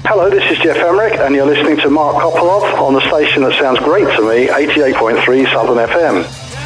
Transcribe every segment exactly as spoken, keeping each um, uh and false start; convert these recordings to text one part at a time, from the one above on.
Hello, this is Jeff Emmerich, and you're listening to Mark Kopolov on the station that sounds great to me, eighty-eight point three Southern F M.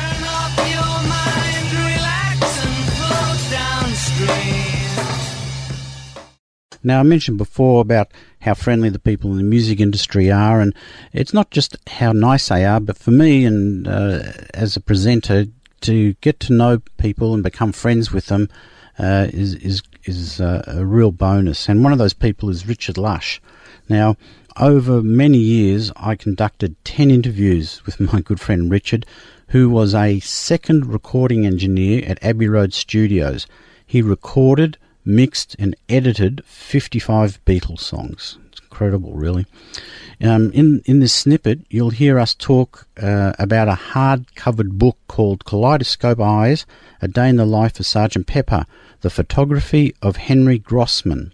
Now, I mentioned before about how friendly the people in the music industry are, and it's not just how nice they are, but for me and uh, as a presenter, to get to know people and become friends with them uh, is is is uh, a real bonus. And one of those people is Richard Lush. Now, over many years, I conducted ten interviews with my good friend Richard, who was a second recording engineer at Abbey Road Studios. He recorded, mixed and edited fifty-five Beatles songs. It's incredible, really. Um, in, in this snippet, you'll hear us talk uh, about a hard-covered book called Kaleidoscope Eyes, A Day in the Life of Sergeant Pepper, the photography of Henry Grossman.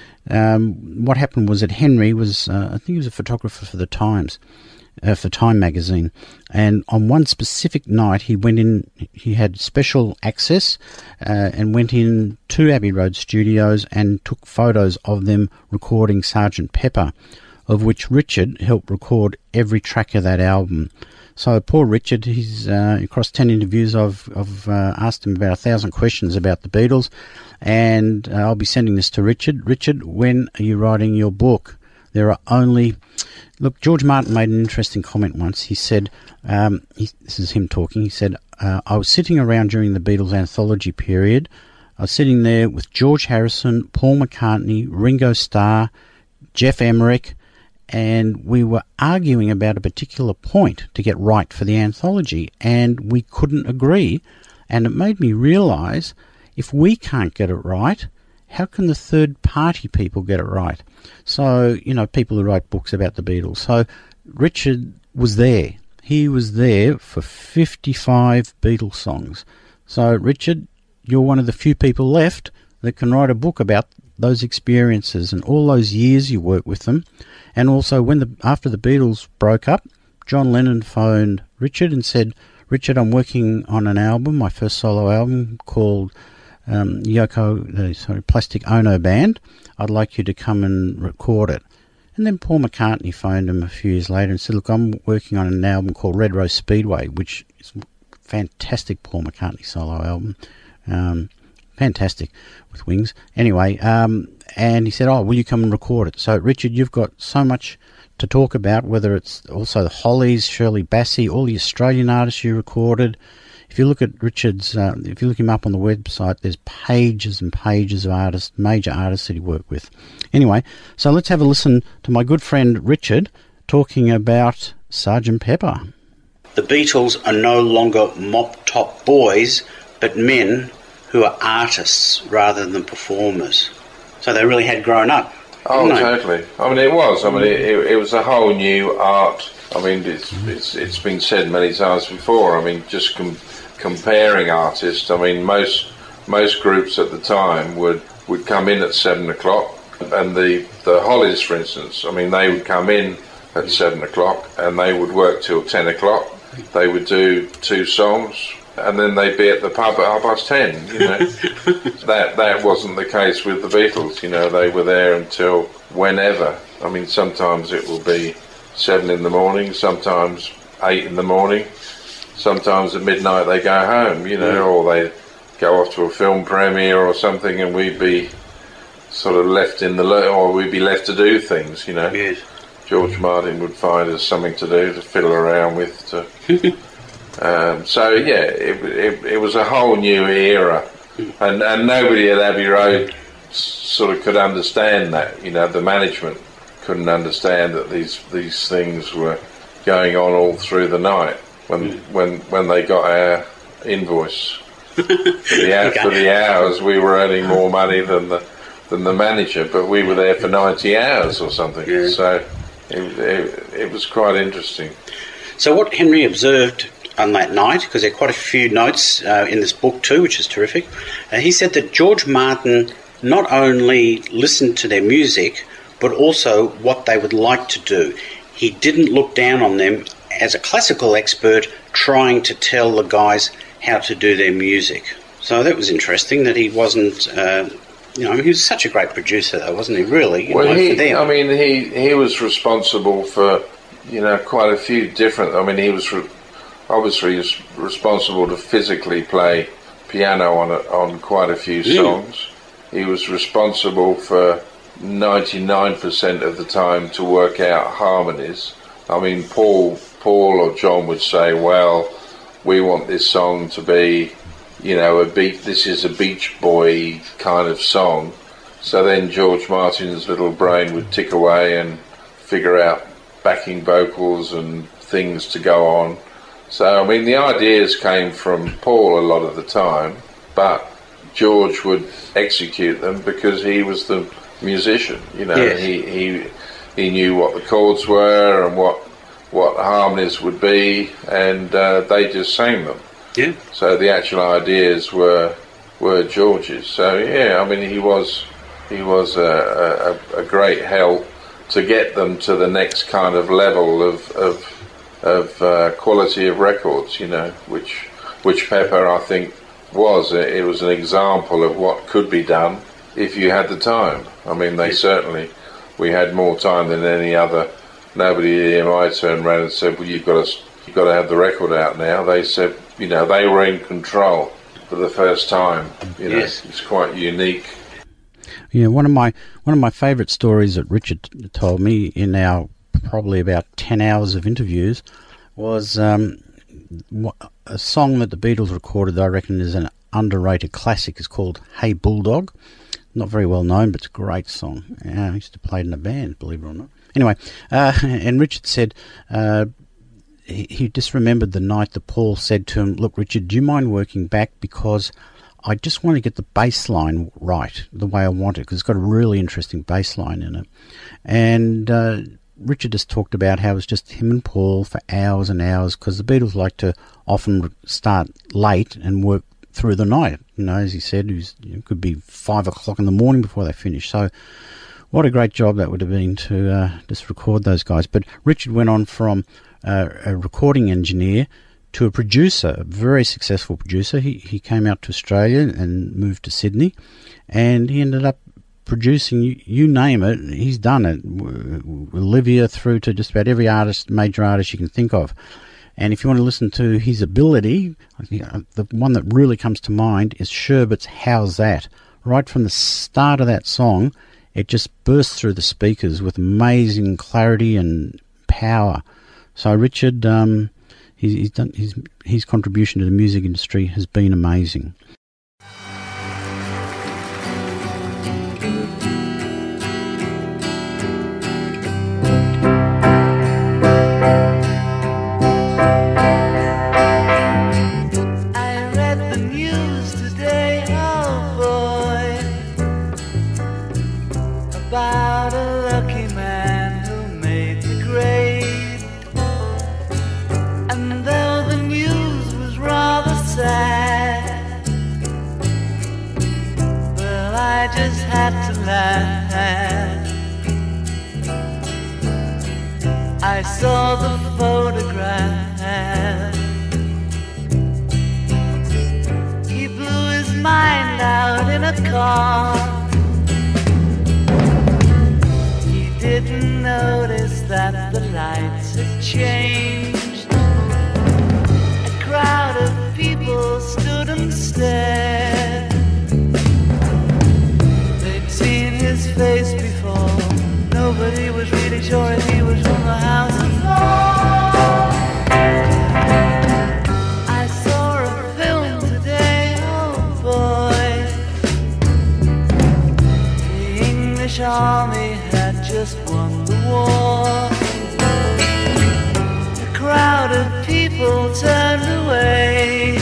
Um, what happened was that Henry was, uh, I think he was a photographer for the Times, uh, for Time magazine, and on one specific night he went in, he had special access uh, and went in to Abbey Road Studios and took photos of them recording Sergeant Pepper, of which Richard helped record every track of that album. So poor Richard, he's uh, across ten interviews, I've, I've uh, asked him about a thousand questions about the Beatles, and uh, I'll be sending this to Richard. Richard, when are you writing your book? There are only... Look, George Martin made an interesting comment once. He said, um, he, this is him talking, he said, uh, I was sitting around during the Beatles anthology period. I was sitting there with George Harrison, Paul McCartney, Ringo Starr, Jeff Emmerich, and we were arguing about a particular point to get right for the anthology, and we couldn't agree. And it made me realise, if we can't get it right, how can the third-party people get it right? So, you know, people who write books about the Beatles. So Richard was there. He was there for fifty-five Beatles songs. So, Richard, you're one of the few people left that can write a book about those experiences and all those years you worked with them. And also, when the after the Beatles broke up, John Lennon phoned Richard and said, Richard, I'm working on an album, my first solo album, called um, Yoko, uh, sorry, Plastic Ono Band. I'd like you to come and record it. And then Paul McCartney phoned him a few years later and said, look, I'm working on an album called Red Rose Speedway, which is a fantastic Paul McCartney solo album. Um, fantastic, with Wings. Anyway, um, and he said, oh, will you come and record it? So, Richard, you've got so much to talk about, whether it's also the Hollies, Shirley Bassey, all the Australian artists you recorded. If you look at Richard's, uh, if you look him up on the website, there's pages and pages of artists, major artists that he worked with. Anyway, so let's have a listen to my good friend Richard talking about Sergeant Pepper. The Beatles are no longer mop-top boys, but men who are artists rather than performers. So they really had grown up. Oh, totally. I mean, it was. I mean, it, it, it was a whole new art. I mean, it's it's it's been said many times before. I mean, just com- comparing artists. I mean, most most groups at the time would, would come in at seven o'clock, and the the Hollies, for instance. I mean, they would come in at seven o'clock, and they would work till ten o'clock. They would do two songs, and then they'd be at the pub at half past ten, you know. that that wasn't the case with the Beatles, you know. They were there until whenever. I mean, sometimes it will be seven in the morning, sometimes eight in the morning, sometimes at midnight they go home, you know, or they go off to a film premiere or something, and we'd be sort of left in the lo- or we'd be left to do things, you know. Yes. George Martin would find us something to do, to fiddle around with, to Um, so yeah, it, it, it was a whole new era, and, and nobody at Abbey Road sort of could understand that. You know, the management couldn't understand that these these things were going on all through the night. When when when they got our invoice for the, okay. for the hours, we were earning more money than the than the manager, but we were there for ninety hours or something. Yeah. So it, it, it was quite interesting. So what Henry observed on that night, because there are quite a few notes uh, in this book too, which is terrific, uh, he said that George Martin not only listened to their music, but also what they would like to do. He didn't look down on them as a classical expert trying to tell the guys how to do their music. So that was interesting, that he wasn't uh, You know, I mean, he was such a great producer, though, wasn't he? Really, you well, know, he, for them. I mean, he he was responsible for, you know, quite a few different. I mean, he was re- obviously was responsible to physically play piano on a, on quite a few Mm. songs. He was responsible for ninety-nine percent of the time to work out harmonies. I mean, Paul, Paul or John would say, "Well, we want this song to be, you know, a beat. This is a Beach Boy kind of song." So then George Martin's little brain would tick away and figure out backing vocals and things to go on. So I mean, the ideas came from Paul a lot of the time, but George would execute them because he was the musician. You know, Yes. he he he knew what the chords were and what what harmonies would be, and uh, they just sang them. Yeah. So the actual ideas were were George's. So yeah, I mean, he was he was a, a, a great help to get them to the next kind of level of of, of uh, quality of records. You know, which which Pepper, I think, was. It was an example of what could be done if you had the time. I mean, they certainly, we had more time than any other. Nobody at E M I turned around and said, "Well, you've got to you've got to have the record out now." They said, you know, they were in control for the first time. You know, Yes. it's quite unique. Yeah, one of my one of my favourite stories that Richard t- told me in our probably about ten hours of interviews was um, wha- a song that the Beatles recorded that I reckon is an underrated classic. It's called "Hey Bulldog." Not very well known, but it's a great song. Yeah, I used to play it in a band, believe it or not. Anyway, uh, and Richard said uh, he, he just remembered the night that Paul said to him, "Look, Richard, do you mind working back because I just want to get the bass line right, the way I want it, because it's got a really interesting bass line in it." And uh, Richard just talked about how it was just him and Paul for hours and hours, because the Beatles like to often start late and work through the night. You know, as he said, it, was, it could be five o'clock in the morning before they finish. So what a great job that would have been to uh, just record those guys. But Richard went on from uh, a recording engineer to a producer, a very successful producer. He he came out to Australia and moved to Sydney, and he ended up producing, you, you name it, he's done it. W- Olivia through to just about every artist, major artist you can think of. And if you want to listen to his ability, I think, uh, the one that really comes to mind is Sherbert's "How's That?" Right from the start of that song, it just bursts through the speakers with amazing clarity and power. So Richard, um, he's, he's done, his, his contribution to the music industry has been amazing. About a lucky man who made the grade. And though the news was rather sad, well, I just had to laugh. I saw the photograph. He blew his mind out in a car. Didn't notice that the lights had changed. A crowd of people stood and stared. They'd seen his face before. Nobody was really sure if he was from the House of Lords. I saw a film today, oh boy. The English army just won the war. A crowd of people turned away,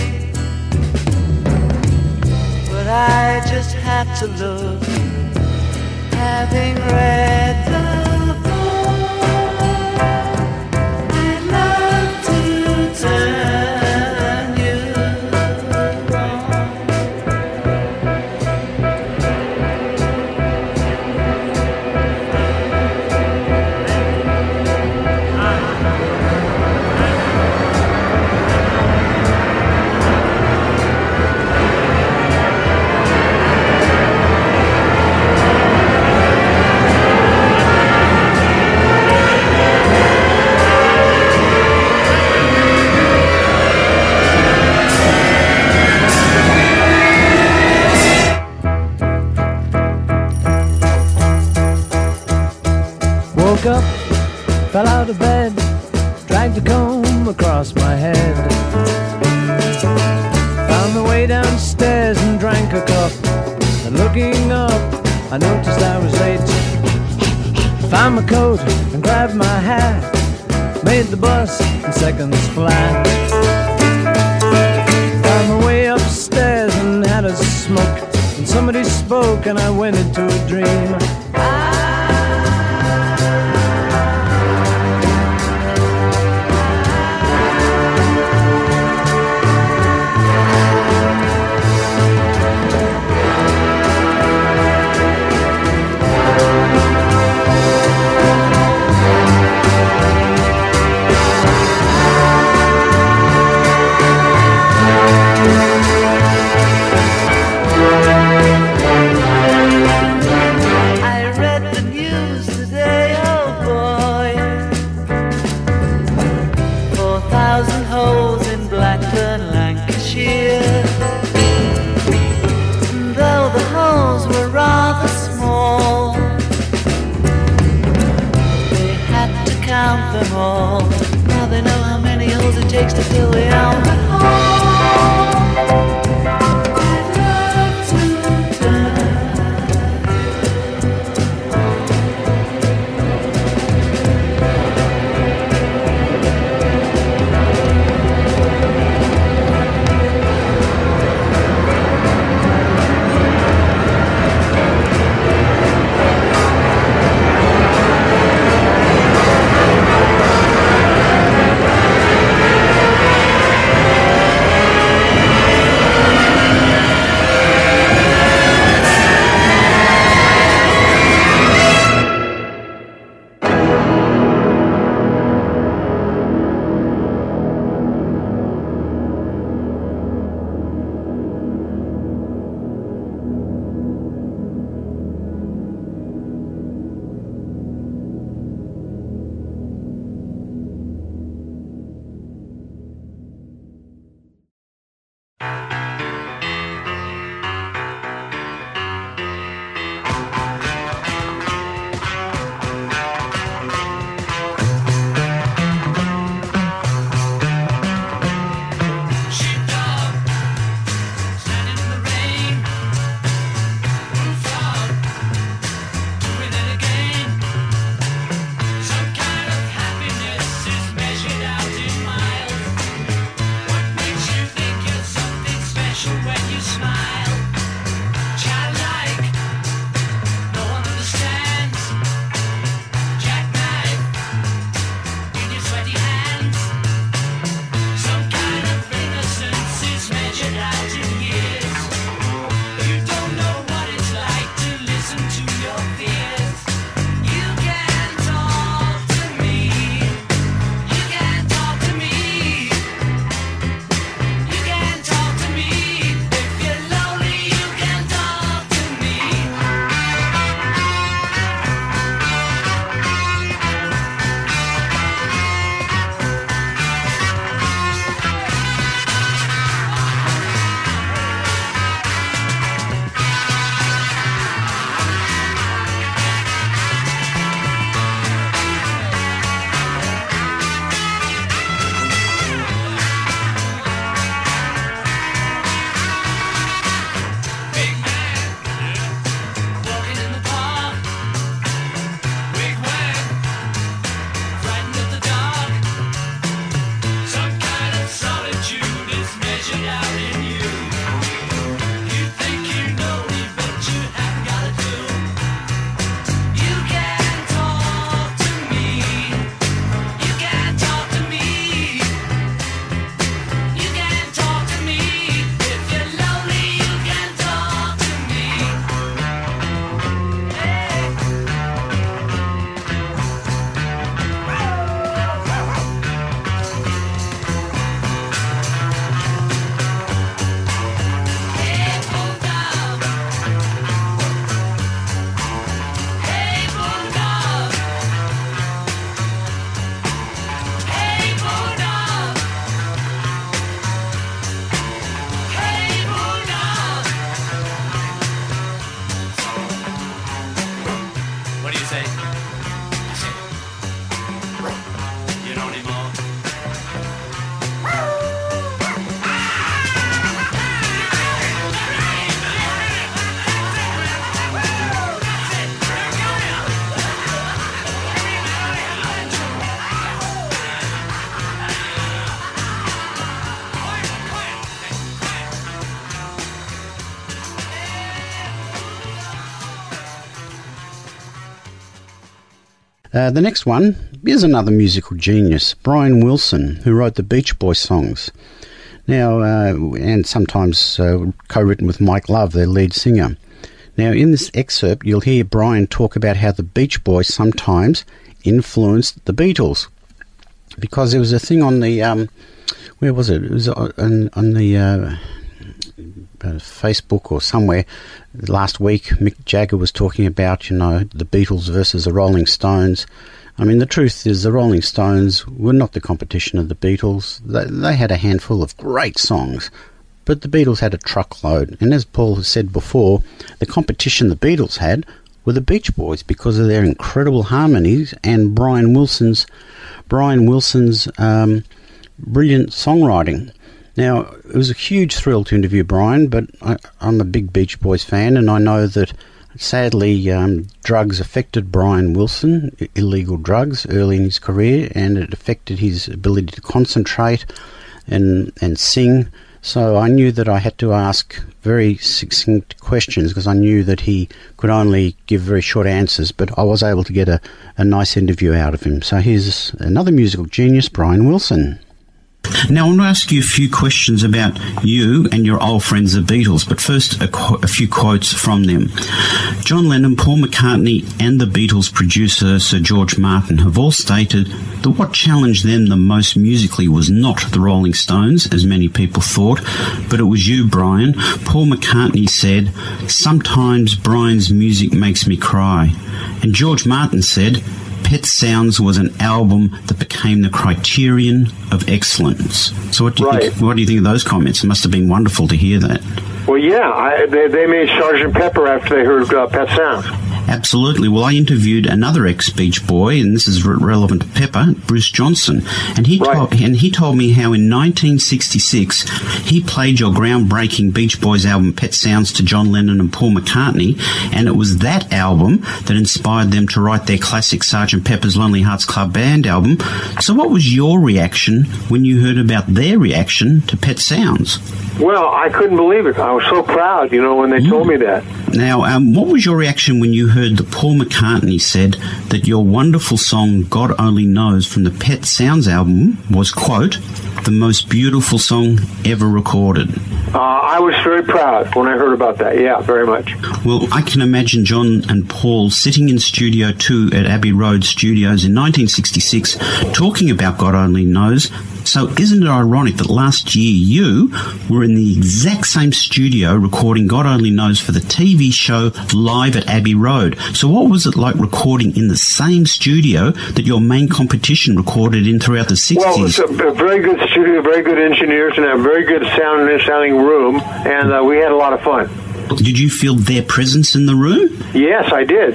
but I just had to look, having read the book. I'd love to turn you on. woke up, fell out of bed, dragged a comb across my head. Found my way downstairs and drank a cup. And looking up, I noticed I was late. Found my coat and grabbed my hat, made the bus in seconds flat. Found my way upstairs and had a smoke. And somebody spoke and I went into a dream. Now they know how many holes it takes to fill the Albert Hall. I'd love to die. Uh, the next one is another musical genius, Brian Wilson, who wrote the Beach Boys songs. Now, uh, and sometimes uh, co-written with Mike Love, their lead singer. Now, in this excerpt, you'll hear Brian talk about how the Beach Boys sometimes influenced the Beatles. Because there was a thing on the, um, where was it? It was on, on the uh, uh, Facebook or somewhere last week. Mick Jagger was talking about, you know, the Beatles versus the Rolling Stones. I mean, the truth is the Rolling Stones were not the competition of the Beatles. They, they had a handful of great songs, but the Beatles had a truckload. And as Paul has said before, the competition the Beatles had were the Beach Boys because of their incredible harmonies and Brian Wilson's Brian Wilson's um, brilliant songwriting. Now, it was a huge thrill to interview Brian, but I, I'm a big Beach Boys fan, and I know that sadly, um, drugs affected Brian Wilson, illegal drugs, early in his career, and it affected his ability to concentrate and and sing. So I knew that I had to ask very succinct questions because I knew that he could only give very short answers, but I was able to get a, a nice interview out of him. So here's another musical genius, Brian Wilson. Now, I want to ask you a few questions about you and your old friends, the Beatles, but first a, qu- a few quotes from them. John Lennon, Paul McCartney and the Beatles producer Sir George Martin have all stated that what challenged them the most musically was not the Rolling Stones, as many people thought, but it was you, Brian. Paul McCartney said, "Sometimes Brian's music makes me cry." And George Martin said, Pet Sounds was an album that became the criterion of excellence. So what do you, right. think, what do you think of those comments? It must have been wonderful to hear that. Well, yeah, I, they, they made Sergeant Pepper after they heard uh, Pet Sounds. Absolutely. Well, I interviewed another ex-Beach Boy, and this is re- relevant to Pepper, Bruce Johnson, and he right. told and he told me how in nineteen sixty-six he played your groundbreaking Beach Boys album Pet Sounds to John Lennon and Paul McCartney, and it was that album that inspired them to write their classic Sergeant Pepper's Lonely Hearts Club Band album. So what was your reaction when you heard about their reaction to Pet Sounds? Well, I couldn't believe it. I was so proud, you know, when they mm. told me that. Now, um, what was your reaction when you heard that Paul McCartney said that your wonderful song God Only Knows from the Pet Sounds album was, quote, the most beautiful song ever recorded? Uh, I was very proud when I heard about that. Yeah, very much. Well, I can imagine John and Paul sitting in Studio two at Abbey Road Studios in nineteen sixty-six talking about God Only Knows. So isn't it ironic that last year you were in the exact same studio recording God Only Knows for the T V show Live at Abbey Road? So what was it like recording in the same studio that your main competition recorded in throughout the sixties? Well, it's a, a very good studio, very good engineers, and a very good sound sounding room, and uh, we had a lot of fun. Did you feel their presence in the room? Yes, I did.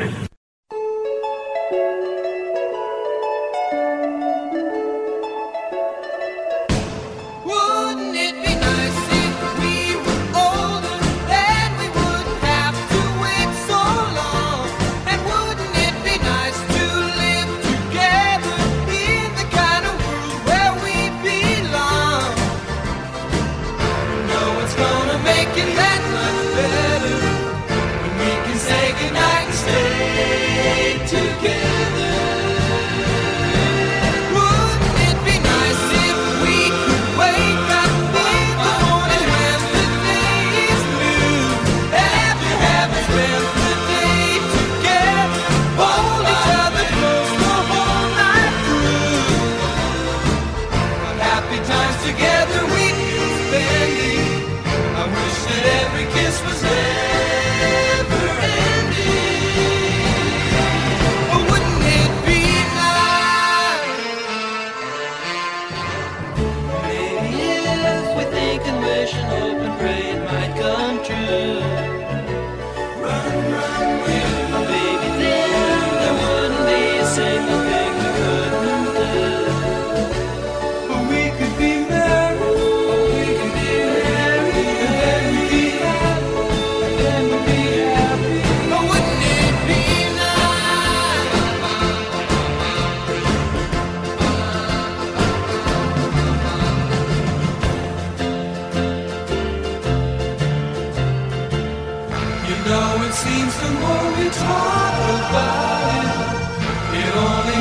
Seems the more we talk about it, it only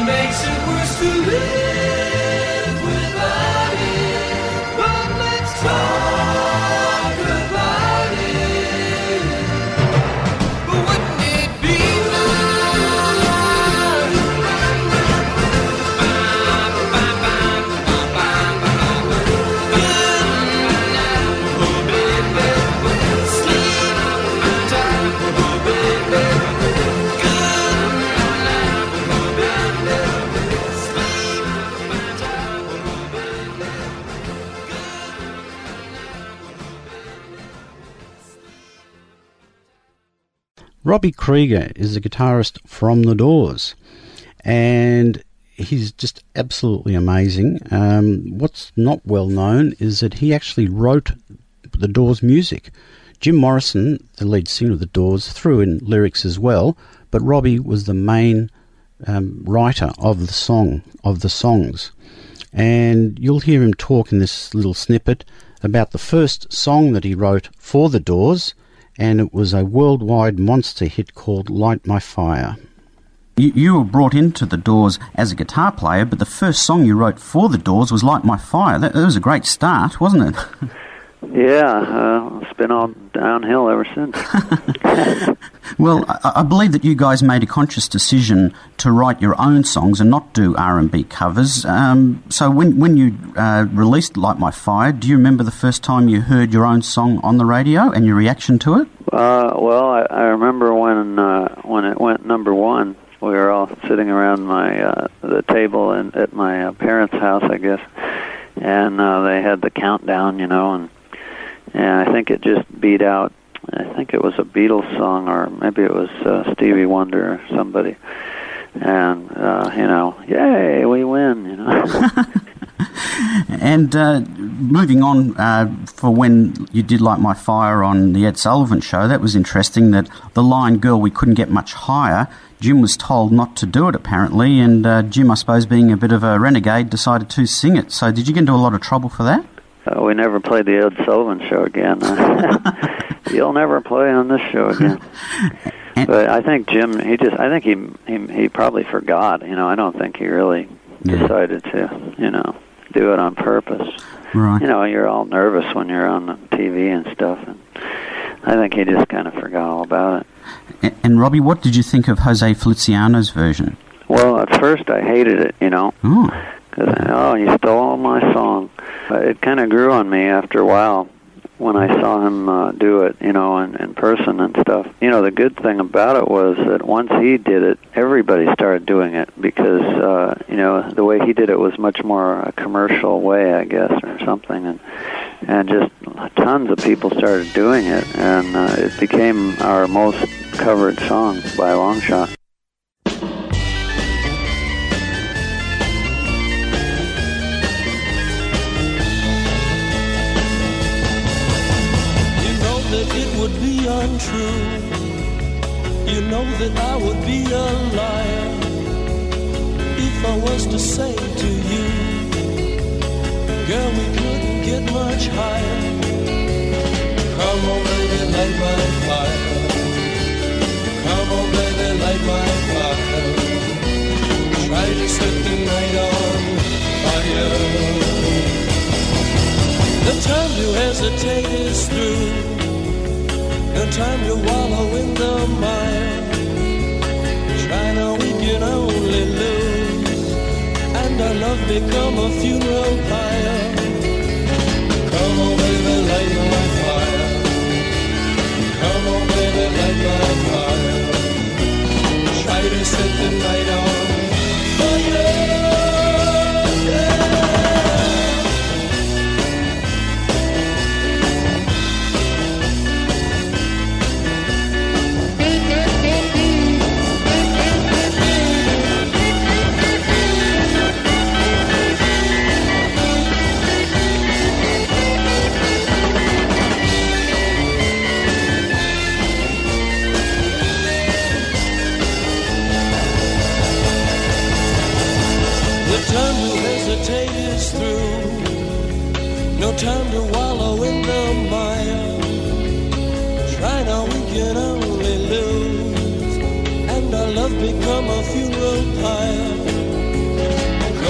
to live without it, but let's talk about it. Wouldn't it be Robbie Krieger is a guitarist from The Doors, and he's just absolutely amazing. Um, what's not well known is that he actually wrote The Doors music. Jim Morrison, the lead singer of The Doors, threw in lyrics as well, but Robbie was the main um, writer of the song, of the songs. And you'll hear him talk in this little snippet about the first song that he wrote for The Doors, and it was a worldwide monster hit called Light My Fire. You, you were brought into The Doors as a guitar player, but the first song you wrote for The Doors was Light My Fire. That, that was a great start, wasn't it? Yeah, uh, it's been all downhill ever since. Well, I, I believe that you guys made a conscious decision to write your own songs and not do R and B covers. Um, so when when you uh, released Light My Fire, do you remember the first time you heard your own song on the radio and your reaction to it? Uh, well, I, I remember when uh, when it went number one. We were all sitting around my uh, the table and at my uh, parents' house, I guess, and uh, they had the countdown, you know, and and I think it just beat out. I think it was a Beatles song, or maybe it was uh, Stevie Wonder or somebody. And, uh, you know, yay, we win, you know. And uh, moving on, uh, for when you did Light My Fire on the Ed Sullivan Show, that was interesting that the line, "Girl, we couldn't get much higher," Jim was told not to do it, apparently, and uh, Jim, I suppose, being a bit of a renegade, decided to sing it. So did you get into a lot of trouble for that? Uh, we never played the Ed Sullivan Show again. You'll never play on this show again. But I think Jim, he just, I think he, he, he probably forgot. You know, I don't think he really yeah. decided to, you know, do it on purpose. Right. You know, you're all nervous when you're on the T V and stuff, and I think he just kind of forgot all about it. And, and Robbie, what did you think of Jose Feliciano's version? Well, at first I hated it, you know. Oh. Because, oh, he stole my song. But it kind of grew on me after a while when I saw him uh, do it, you know, in, in person and stuff. You know, the good thing about it was that once he did it, everybody started doing it because, uh, you know, the way he did it was much more a commercial way, I guess, or something. And and just tons of people started doing it, and uh, it became our most covered song by a long shot. It would be untrue. You know that I would be a liar if I was to say to you, girl, we couldn't get much higher. Come on, baby, light my fire. Come on, baby, light my fire. Try to set the night on fire. The time to hesitate is through. No time to wallow in the mire. Try now, we can only lose, and our love become a funeral pyre. Come on, baby, light my fire. Come on, baby, light my fire. Try to set the night on fire. Time to hesitate is through. No time to wallow in the mire. Try now, we can only lose, and our love become a funeral pyre.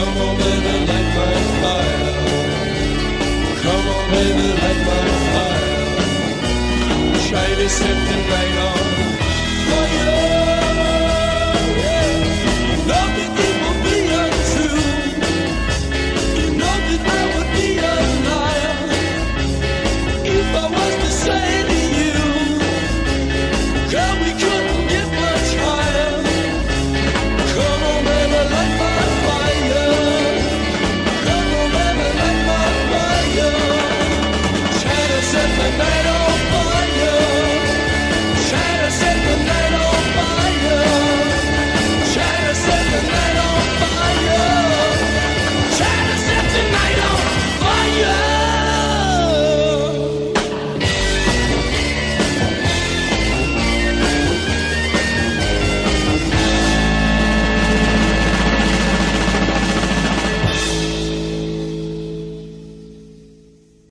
baby, light my fire. Shine a second light on for you.